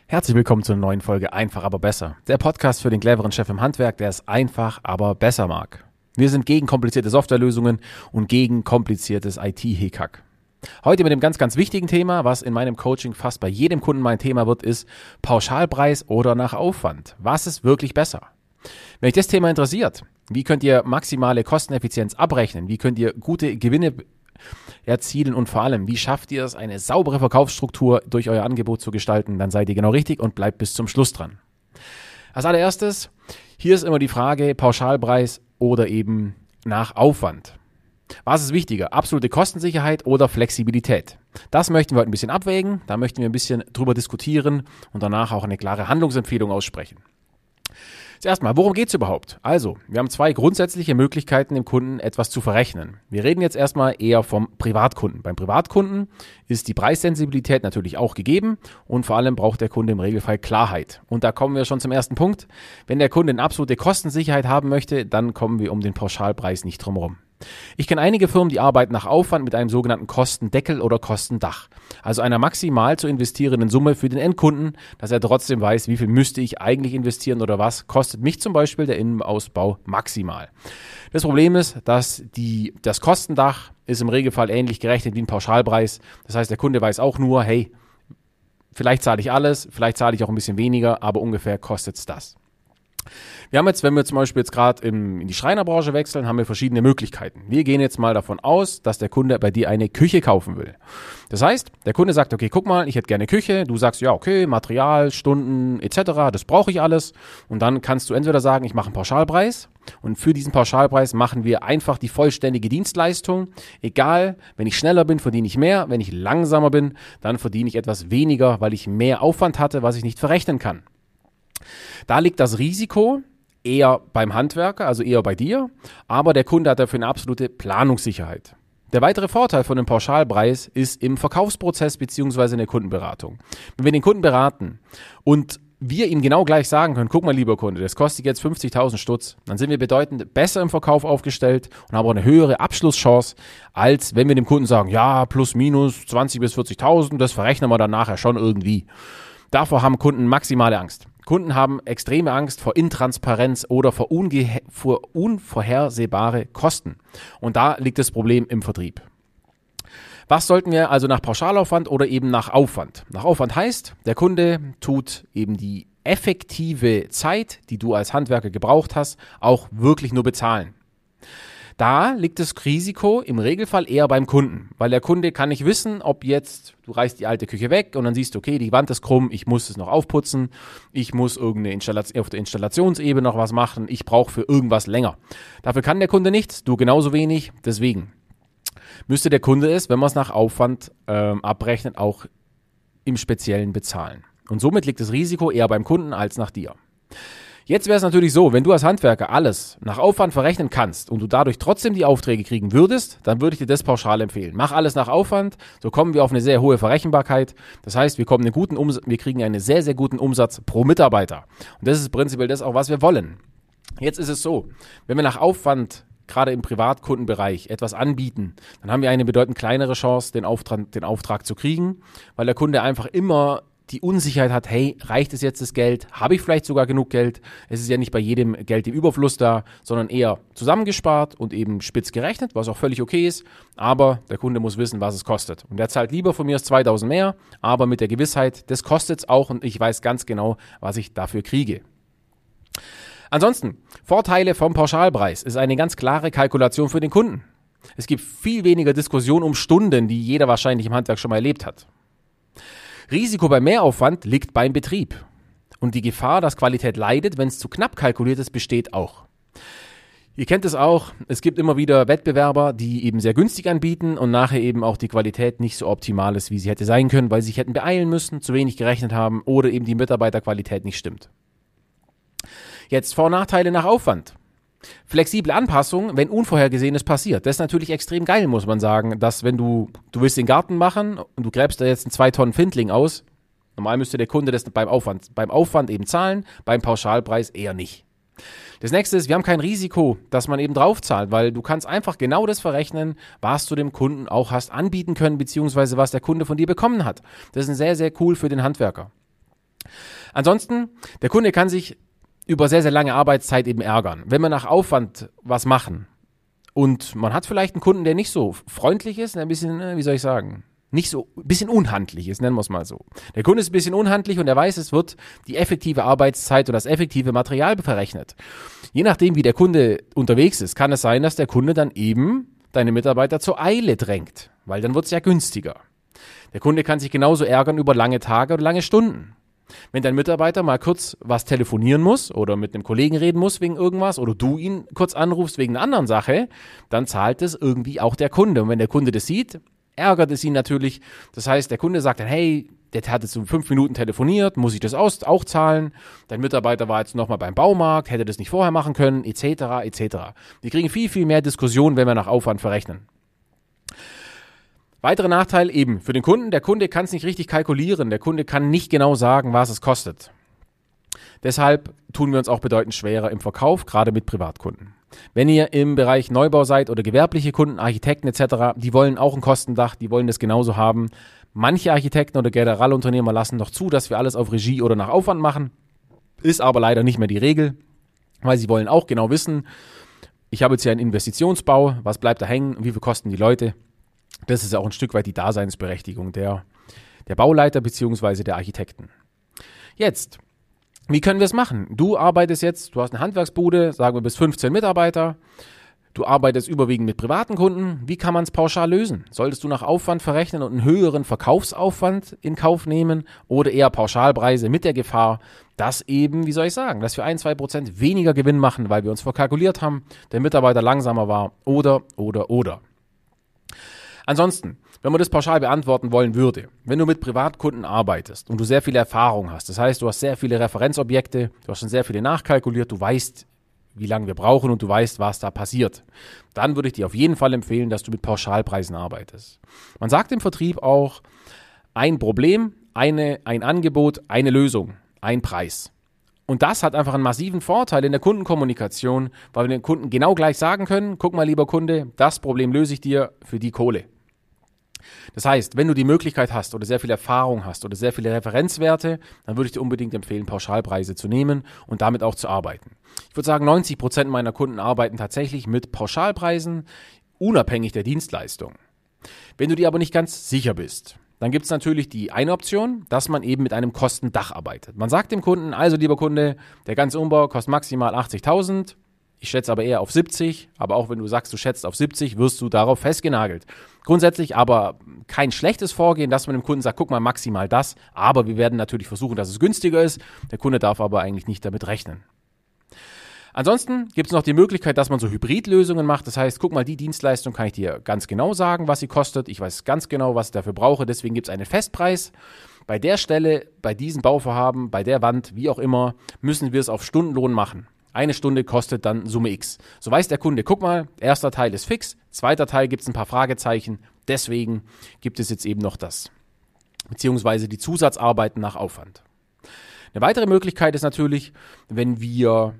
Herzlich willkommen zu einer neuen Folge Einfach aber besser. Der Podcast für den cleveren Chef im Handwerk, der es einfach aber besser mag. Wir sind gegen komplizierte Softwarelösungen und gegen kompliziertes IT-Hickhack. Heute mit dem ganz, ganz wichtigen Thema, was in meinem Coaching fast bei jedem Kunden mein Thema wird, ist Pauschalpreis oder nach Aufwand. Was ist wirklich besser? Wenn euch das Thema interessiert, wie könnt ihr maximale Kosteneffizienz abrechnen? Wie könnt ihr gute Gewinne erzielen und vor allem, wie schafft ihr es, eine saubere Verkaufsstruktur durch euer Angebot zu gestalten, dann seid ihr genau richtig und bleibt bis zum Schluss dran. Als allererstes, hier ist immer die Frage, Pauschalpreis oder eben nach Aufwand. Was ist wichtiger, absolute Kostensicherheit oder Flexibilität? Das möchten wir heute ein bisschen abwägen, da möchten wir ein bisschen drüber diskutieren und danach auch eine klare Handlungsempfehlung aussprechen. Zuerst mal, worum geht es überhaupt? Also, wir haben zwei grundsätzliche Möglichkeiten, dem Kunden etwas zu verrechnen. Wir reden jetzt erstmal eher vom Privatkunden. Beim Privatkunden ist die Preissensibilität natürlich auch gegeben und vor allem braucht der Kunde im Regelfall Klarheit. Und da kommen wir schon zum ersten Punkt. Wenn der Kunde eine absolute Kostensicherheit haben möchte, dann kommen wir um den Pauschalpreis nicht drum herum. Ich kenne einige Firmen, die arbeiten nach Aufwand mit einem sogenannten Kostendeckel oder Kostendach. Also einer maximal zu investierenden Summe für den Endkunden, dass er trotzdem weiß, wie viel müsste ich eigentlich investieren oder was kostet mich zum Beispiel der Innenausbau maximal. Das Problem ist, dass das Kostendach ist im Regelfall ähnlich gerechnet wie ein Pauschalpreis. Das heißt, der Kunde weiß auch nur, hey, vielleicht zahle ich alles, vielleicht zahle ich auch ein bisschen weniger, aber ungefähr kostet es das. Wir haben jetzt, wenn wir zum Beispiel jetzt gerade in die Schreinerbranche wechseln, haben wir verschiedene Möglichkeiten. Wir gehen jetzt mal davon aus, dass der Kunde bei dir eine Küche kaufen will. Das heißt, der Kunde sagt, okay, guck mal, ich hätte gerne Küche. Du sagst, ja, okay, Material, Stunden etc., das brauche ich alles. Und dann kannst du entweder sagen, ich mache einen Pauschalpreis. Und für diesen Pauschalpreis machen wir einfach die vollständige Dienstleistung. Egal, wenn ich schneller bin, verdiene ich mehr. Wenn ich langsamer bin, dann verdiene ich etwas weniger, weil ich mehr Aufwand hatte, was ich nicht verrechnen kann. Da liegt das Risiko eher beim Handwerker, also eher bei dir, aber der Kunde hat dafür eine absolute Planungssicherheit. Der weitere Vorteil von einem Pauschalpreis ist im Verkaufsprozess bzw. in der Kundenberatung. Wenn wir den Kunden beraten und wir ihm genau gleich sagen können, guck mal lieber Kunde, das kostet jetzt 50.000 Stutz, dann sind wir bedeutend besser im Verkauf aufgestellt und haben auch eine höhere Abschlusschance, als wenn wir dem Kunden sagen, ja, plus minus 20.000 bis 40.000, das verrechnen wir dann nachher schon irgendwie. Davor haben Kunden maximale Angst. Kunden haben extreme Angst vor Intransparenz oder vor unvorhersehbare Kosten. Und da liegt das Problem im Vertrieb. Was sollten wir also nach Pauschalaufwand oder eben nach Aufwand? Nach Aufwand heißt, der Kunde tut eben die effektive Zeit, die du als Handwerker gebraucht hast, auch wirklich nur bezahlen. Da liegt das Risiko im Regelfall eher beim Kunden, weil der Kunde kann nicht wissen, ob jetzt, du reißt die alte Küche weg und dann siehst du, okay, die Wand ist krumm, ich muss es noch aufputzen, ich muss auf der Installationsebene noch was machen, ich brauche für irgendwas länger. Dafür kann der Kunde nichts, du genauso wenig, deswegen müsste der Kunde es, wenn man es nach Aufwand abrechnet, auch im Speziellen bezahlen. Und somit liegt das Risiko eher beim Kunden als nach dir. Jetzt wäre es natürlich so, wenn du als Handwerker alles nach Aufwand verrechnen kannst und du dadurch trotzdem die Aufträge kriegen würdest, dann würde ich dir das pauschal empfehlen. Mach alles nach Aufwand, so kommen wir auf eine sehr hohe Verrechenbarkeit. Das heißt, wir kriegen einen sehr, sehr guten Umsatz pro Mitarbeiter. Und das ist prinzipiell das auch, was wir wollen. Jetzt ist es so, wenn wir nach Aufwand gerade im Privatkundenbereich etwas anbieten, dann haben wir eine bedeutend kleinere Chance, den Auftrag zu kriegen, weil der Kunde einfach immer die Unsicherheit hat, hey, reicht es jetzt das Geld? Habe ich vielleicht sogar genug Geld? Es ist ja nicht bei jedem Geld im Überfluss da, sondern eher zusammengespart und eben spitz gerechnet, was auch völlig okay ist. Aber der Kunde muss wissen, was es kostet. Und der zahlt lieber von mir 2.000 mehr, aber mit der Gewissheit, das kostet es auch und ich weiß ganz genau, was ich dafür kriege. Ansonsten, Vorteile vom Pauschalpreis ist eine ganz klare Kalkulation für den Kunden. Es gibt viel weniger Diskussion um Stunden, die jeder wahrscheinlich im Handwerk schon mal erlebt hat. Risiko bei Mehraufwand liegt beim Betrieb. Und die Gefahr, dass Qualität leidet, wenn es zu knapp kalkuliert ist, besteht auch. Ihr kennt es auch, es gibt immer wieder Wettbewerber, die eben sehr günstig anbieten und nachher eben auch die Qualität nicht so optimal ist, wie sie hätte sein können, weil sie sich hätten beeilen müssen, zu wenig gerechnet haben oder eben die Mitarbeiterqualität nicht stimmt. Jetzt Vor- und Nachteile nach Aufwand. Flexible Anpassung, wenn Unvorhergesehenes passiert. Das ist natürlich extrem geil, muss man sagen, dass wenn du willst den Garten machen und du gräbst da jetzt einen 2 Tonnen Findling aus, normal müsste der Kunde das beim Aufwand eben zahlen, beim Pauschalpreis eher nicht. Das nächste ist, wir haben kein Risiko, dass man eben draufzahlt, weil du kannst einfach genau das verrechnen, was du dem Kunden auch hast anbieten können, beziehungsweise was der Kunde von dir bekommen hat. Das ist sehr, sehr cool für den Handwerker. Ansonsten, der Kunde kann sich über sehr, sehr lange Arbeitszeit eben ärgern. Wenn wir nach Aufwand was machen und man hat vielleicht einen Kunden, der nicht so freundlich ist, ein bisschen, wie soll ich sagen, nicht so, ein bisschen unhandlich ist, nennen wir es mal so. Der Kunde ist ein bisschen unhandlich und er weiß, es wird die effektive Arbeitszeit und das effektive Material verrechnet. Je nachdem, wie der Kunde unterwegs ist, kann es sein, dass der Kunde dann eben deine Mitarbeiter zur Eile drängt, weil dann wird es ja günstiger. Der Kunde kann sich genauso ärgern über lange Tage oder lange Stunden. Wenn dein Mitarbeiter mal kurz was telefonieren muss oder mit einem Kollegen reden muss wegen irgendwas oder du ihn kurz anrufst wegen einer anderen Sache, dann zahlt es irgendwie auch der Kunde. Und wenn der Kunde das sieht, ärgert es ihn natürlich. Das heißt, der Kunde sagt dann, hey, der hat jetzt um 5 Minuten telefoniert, muss ich das auch zahlen? Dein Mitarbeiter war jetzt nochmal beim Baumarkt, hätte das nicht vorher machen können, etc., etc. Wir kriegen viel, viel mehr Diskussionen, wenn wir nach Aufwand verrechnen. Weiterer Nachteil eben für den Kunden, der Kunde kann es nicht richtig kalkulieren, der Kunde kann nicht genau sagen, was es kostet. Deshalb tun wir uns auch bedeutend schwerer im Verkauf, gerade mit Privatkunden. Wenn ihr im Bereich Neubau seid oder gewerbliche Kunden, Architekten etc., die wollen auch ein Kostendach, die wollen das genauso haben. Manche Architekten oder Generalunternehmer lassen noch zu, dass wir alles auf Regie oder nach Aufwand machen, ist aber leider nicht mehr die Regel, weil sie wollen auch genau wissen, ich habe jetzt hier einen Investitionsbau, was bleibt da hängen, wie viel kosten die Leute. Das ist auch ein Stück weit die Daseinsberechtigung der Bauleiter bzw. der Architekten. Jetzt, wie können wir es machen? Du arbeitest jetzt, du hast eine Handwerksbude, sagen wir bis 15 Mitarbeiter, du arbeitest überwiegend mit privaten Kunden. Wie kann man es pauschal lösen? Solltest du nach Aufwand verrechnen und einen höheren Verkaufsaufwand in Kauf nehmen oder eher Pauschalpreise mit der Gefahr, dass eben, wie soll ich sagen, dass wir 1-2% weniger Gewinn machen, weil wir uns verkalkuliert haben, der Mitarbeiter langsamer war oder. Ansonsten, wenn man das pauschal beantworten wollen würde, wenn du mit Privatkunden arbeitest und du sehr viel Erfahrung hast, das heißt, du hast sehr viele Referenzobjekte, du hast schon sehr viele nachkalkuliert, du weißt, wie lange wir brauchen und du weißt, was da passiert, dann würde ich dir auf jeden Fall empfehlen, dass du mit Pauschalpreisen arbeitest. Man sagt im Vertrieb auch, ein Problem, ein Angebot, eine Lösung, ein Preis. Und das hat einfach einen massiven Vorteil in der Kundenkommunikation, weil wir den Kunden genau gleich sagen können, guck mal, lieber Kunde, das Problem löse ich dir für die Kohle. Das heißt, wenn du die Möglichkeit hast oder sehr viel Erfahrung hast oder sehr viele Referenzwerte, dann würde ich dir unbedingt empfehlen, Pauschalpreise zu nehmen und damit auch zu arbeiten. Ich würde sagen, 90% meiner Kunden arbeiten tatsächlich mit Pauschalpreisen, unabhängig der Dienstleistung. Wenn du dir aber nicht ganz sicher bist, dann gibt es natürlich die eine Option, dass man eben mit einem Kostendach arbeitet. Man sagt dem Kunden, also lieber Kunde, der ganze Umbau kostet maximal 80.000, ich schätze aber eher auf 70, aber auch wenn du sagst, du schätzt auf 70, wirst du darauf festgenagelt. Grundsätzlich aber kein schlechtes Vorgehen, dass man dem Kunden sagt, guck mal, maximal das, aber wir werden natürlich versuchen, dass es günstiger ist. Der Kunde darf aber eigentlich nicht damit rechnen. Ansonsten gibt es noch die Möglichkeit, dass man so Hybridlösungen macht. Das heißt, guck mal, die Dienstleistung kann ich dir ganz genau sagen, was sie kostet. Ich weiß ganz genau, was ich dafür brauche. Deswegen gibt es einen Festpreis. Bei der Stelle, bei diesem Bauvorhaben, bei der Wand, wie auch immer, müssen wir es auf Stundenlohn machen. Eine Stunde kostet dann Summe X. So weiß der Kunde, guck mal, erster Teil ist fix, zweiter Teil gibt es ein paar Fragezeichen, deswegen gibt es jetzt eben noch das. Beziehungsweise die Zusatzarbeiten nach Aufwand. Eine weitere Möglichkeit ist natürlich, wenn wir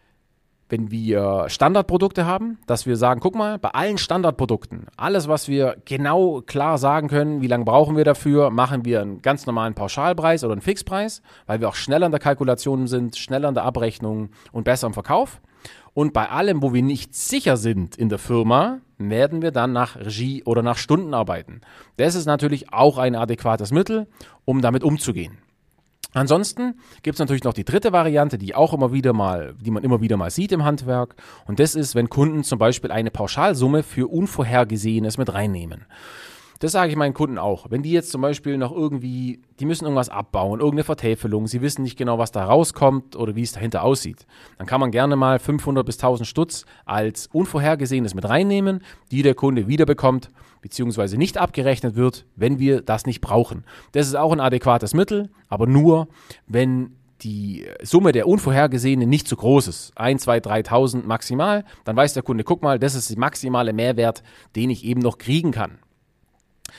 Standardprodukte haben, dass wir sagen, guck mal, bei allen Standardprodukten, alles, was wir genau klar sagen können, wie lange brauchen wir dafür, machen wir einen ganz normalen Pauschalpreis oder einen Fixpreis, weil wir auch schneller in der Kalkulation sind, schneller in der Abrechnung und besser im Verkauf. Und bei allem, wo wir nicht sicher sind in der Firma, werden wir dann nach Regie oder nach Stunden arbeiten. Das ist natürlich auch ein adäquates Mittel, um damit umzugehen. Ansonsten gibt es natürlich noch die dritte Variante, die man immer wieder mal sieht im Handwerk. Und das ist, wenn Kunden zum Beispiel eine Pauschalsumme für Unvorhergesehenes mit reinnehmen. Das sage ich meinen Kunden auch. Wenn die jetzt zum Beispiel die müssen irgendwas abbauen, irgendeine Vertäfelung, sie wissen nicht genau, was da rauskommt oder wie es dahinter aussieht, dann kann man gerne mal 500 bis 1000 Stutz als Unvorhergesehenes mit reinnehmen, die der Kunde wiederbekommt, beziehungsweise nicht abgerechnet wird, wenn wir das nicht brauchen. Das ist auch ein adäquates Mittel, aber nur, wenn die Summe der Unvorhergesehenen nicht zu groß ist. 1, 2, 3.000 maximal, dann weiß der Kunde, guck mal, das ist der maximale Mehrwert, den ich eben noch kriegen kann.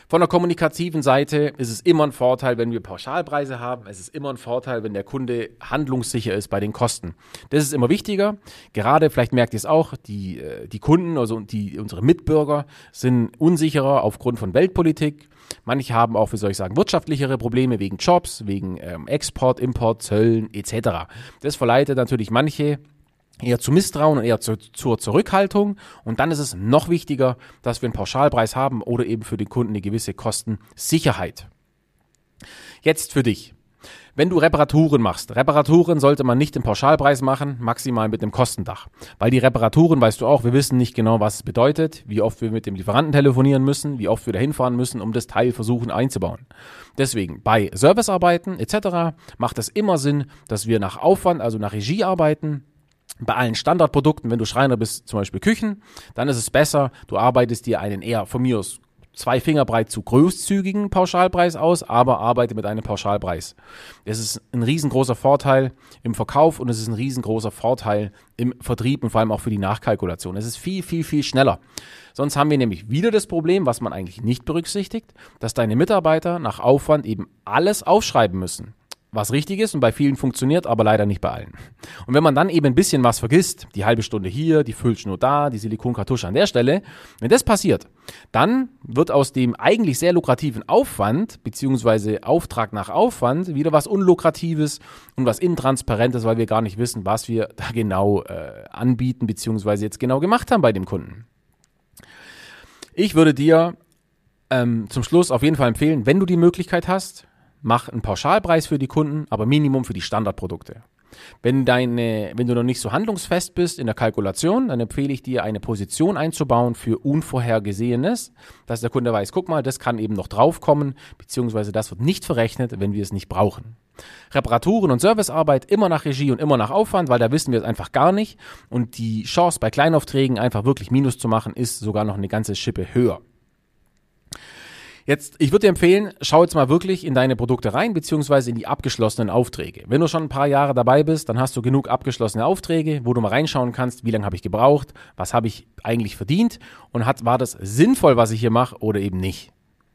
Von der kommunikativen Seite ist es immer ein Vorteil, wenn wir Pauschalpreise haben. Es ist immer ein Vorteil, wenn der Kunde handlungssicher ist bei den Kosten. Das ist immer wichtiger. Gerade, vielleicht merkt ihr es auch, die Kunden, also unsere Mitbürger sind unsicherer aufgrund von Weltpolitik. Manche haben auch, wie soll ich sagen, wirtschaftlichere Probleme wegen Jobs, wegen Export, Import, Zöllen etc. Das verleitet natürlich manche eher zu Misstrauen und eher zur Zurückhaltung. Und dann ist es noch wichtiger, dass wir einen Pauschalpreis haben oder eben für den Kunden eine gewisse Kostensicherheit. Jetzt für dich. Wenn du Reparaturen machst, Reparaturen sollte man nicht im Pauschalpreis machen, maximal mit einem Kostendach. Weil die Reparaturen, weißt du auch, wir wissen nicht genau, was es bedeutet, wie oft wir mit dem Lieferanten telefonieren müssen, wie oft wir da hinfahren müssen, um das Teil versuchen einzubauen. Deswegen, bei Servicearbeiten etc. macht es immer Sinn, dass wir nach Aufwand, also nach Regie arbeiten. Bei allen Standardprodukten, wenn du Schreiner bist, zum Beispiel Küchen, dann ist es besser, du arbeitest dir einen eher von mir aus 2 Finger breit zu großzügigen Pauschalpreis aus, aber arbeite mit einem Pauschalpreis. Das ist ein riesengroßer Vorteil im Verkauf und es ist ein riesengroßer Vorteil im Vertrieb und vor allem auch für die Nachkalkulation. Es ist viel, viel, viel schneller. Sonst haben wir nämlich wieder das Problem, was man eigentlich nicht berücksichtigt, dass deine Mitarbeiter nach Aufwand eben alles aufschreiben müssen. Was richtig ist und bei vielen funktioniert, aber leider nicht bei allen. Und wenn man dann eben ein bisschen was vergisst, die halbe Stunde hier, die Füllschnur da, die Silikonkartusche an der Stelle, wenn das passiert, dann wird aus dem eigentlich sehr lukrativen Aufwand beziehungsweise Auftrag nach Aufwand wieder was Unlukratives und was Intransparentes, weil wir gar nicht wissen, was wir da genau anbieten beziehungsweise jetzt genau gemacht haben bei dem Kunden. Ich würde dir zum Schluss auf jeden Fall empfehlen, wenn du die Möglichkeit hast, mach einen Pauschalpreis für die Kunden, aber Minimum für die Standardprodukte. Wenn du noch nicht so handlungsfest bist in der Kalkulation, dann empfehle ich dir, eine Position einzubauen für Unvorhergesehenes, dass der Kunde weiß, guck mal, das kann eben noch draufkommen, beziehungsweise das wird nicht verrechnet, wenn wir es nicht brauchen. Reparaturen und Servicearbeit immer nach Regie und immer nach Aufwand, weil da wissen wir es einfach gar nicht. Und die Chance bei Kleinaufträgen einfach wirklich Minus zu machen, ist sogar noch eine ganze Schippe höher. Jetzt, ich würde dir empfehlen, schau jetzt mal wirklich in deine Produkte rein, beziehungsweise in die abgeschlossenen Aufträge. Wenn du schon ein paar Jahre dabei bist, dann hast du genug abgeschlossene Aufträge, wo du mal reinschauen kannst, wie lange habe ich gebraucht, was habe ich eigentlich verdient und war das sinnvoll, was ich hier mache oder eben nicht.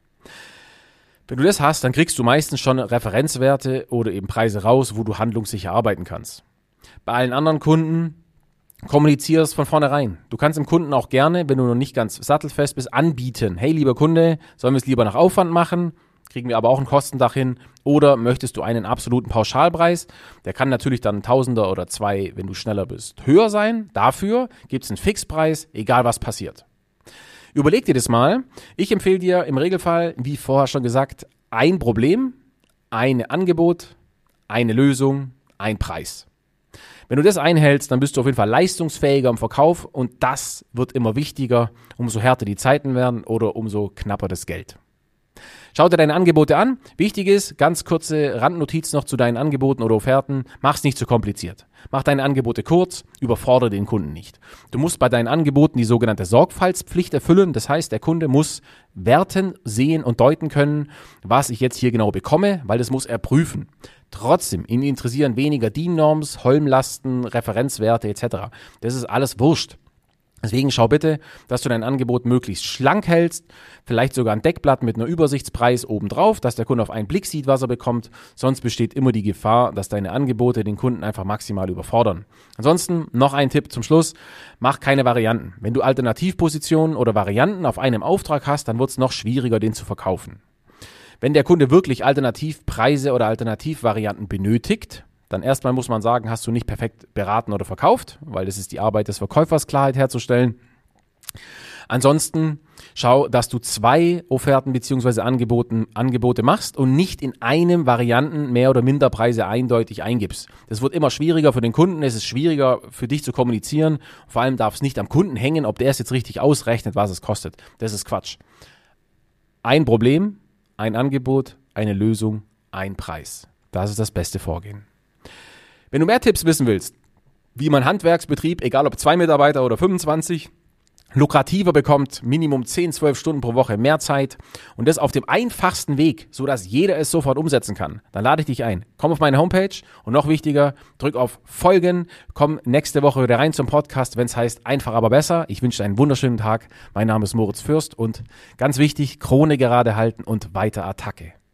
Wenn du das hast, dann kriegst du meistens schon Referenzwerte oder eben Preise raus, wo du handlungssicher arbeiten kannst. Bei allen anderen Kunden kommuniziere es von vornherein. Du kannst dem Kunden auch gerne, wenn du noch nicht ganz sattelfest bist, anbieten. Hey, lieber Kunde, sollen wir es lieber nach Aufwand machen? Kriegen wir aber auch ein Kostendach hin? Oder möchtest du einen absoluten Pauschalpreis? Der kann natürlich dann ein Tausender oder 2, wenn du schneller bist, höher sein. Dafür gibt es einen Fixpreis, egal was passiert. Überleg dir das mal. Ich empfehle dir im Regelfall, wie vorher schon gesagt, ein Problem, ein Angebot, eine Lösung, ein Preis. Wenn du das einhältst, dann bist du auf jeden Fall leistungsfähiger im Verkauf und das wird immer wichtiger, umso härter die Zeiten werden oder umso knapper das Geld. Schau dir deine Angebote an. Wichtig ist, ganz kurze Randnotiz noch zu deinen Angeboten oder Offerten. Mach es nicht zu kompliziert. Mach deine Angebote kurz, überfordere den Kunden nicht. Du musst bei deinen Angeboten die sogenannte Sorgfaltspflicht erfüllen. Das heißt, der Kunde muss werten, sehen und deuten können, was ich jetzt hier genau bekomme, weil das muss er prüfen. Trotzdem, ihn interessieren weniger DIN-Norms, Holmlasten, Referenzwerte etc. Das ist alles wurscht. Deswegen schau bitte, dass du dein Angebot möglichst schlank hältst, vielleicht sogar ein Deckblatt mit einer Übersichtspreis obendrauf, dass der Kunde auf einen Blick sieht, was er bekommt. Sonst besteht immer die Gefahr, dass deine Angebote den Kunden einfach maximal überfordern. Ansonsten noch ein Tipp zum Schluss, mach keine Varianten. Wenn du Alternativpositionen oder Varianten auf einem Auftrag hast, dann wird es noch schwieriger, den zu verkaufen. Wenn der Kunde wirklich Alternativpreise oder Alternativvarianten benötigt, dann erstmal muss man sagen, hast du nicht perfekt beraten oder verkauft, weil das ist die Arbeit des Verkäufers, Klarheit herzustellen. Ansonsten schau, dass du 2 Offerten bzw. Angebote machst und nicht in einem Varianten mehr oder minder Preise eindeutig eingibst. Das wird immer schwieriger für den Kunden, es ist schwieriger für dich zu kommunizieren. Vor allem darf es nicht am Kunden hängen, ob der es jetzt richtig ausrechnet, was es kostet. Das ist Quatsch. Ein Problem, ein Angebot, eine Lösung, ein Preis. Das ist das beste Vorgehen. Wenn du mehr Tipps wissen willst, wie man Handwerksbetrieb, egal ob 2 Mitarbeiter oder 25, lukrativer bekommt, Minimum 10, 12 Stunden pro Woche mehr Zeit und das auf dem einfachsten Weg, sodass jeder es sofort umsetzen kann, dann lade ich dich ein. Komm auf meine Homepage und noch wichtiger, drück auf Folgen, komm nächste Woche wieder rein zum Podcast, wenn es heißt einfach aber besser. Ich wünsche dir einen wunderschönen Tag. Mein Name ist Moritz Fürst und ganz wichtig, Krone gerade halten und weiter Attacke.